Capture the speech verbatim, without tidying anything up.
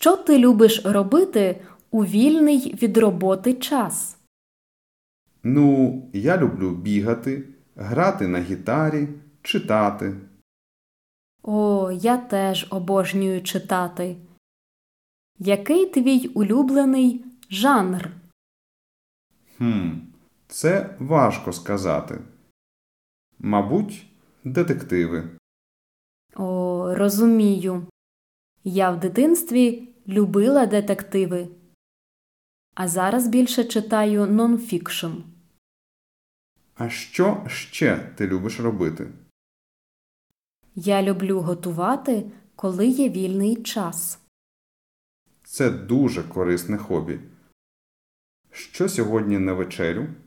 Що ти любиш робити у вільний від роботи час? Ну, я люблю бігати, грати на гітарі, читати. О, я теж обожнюю читати. Який твій улюблений жанр? Хм, це важко сказати. Мабуть, детективи. О, розумію. Я в дитинстві любила детективи, а зараз більше читаю нонфікшн. А що ще ти любиш робити? Я люблю готувати, коли є вільний час. Це дуже корисне хобі. Що сьогодні на вечерю?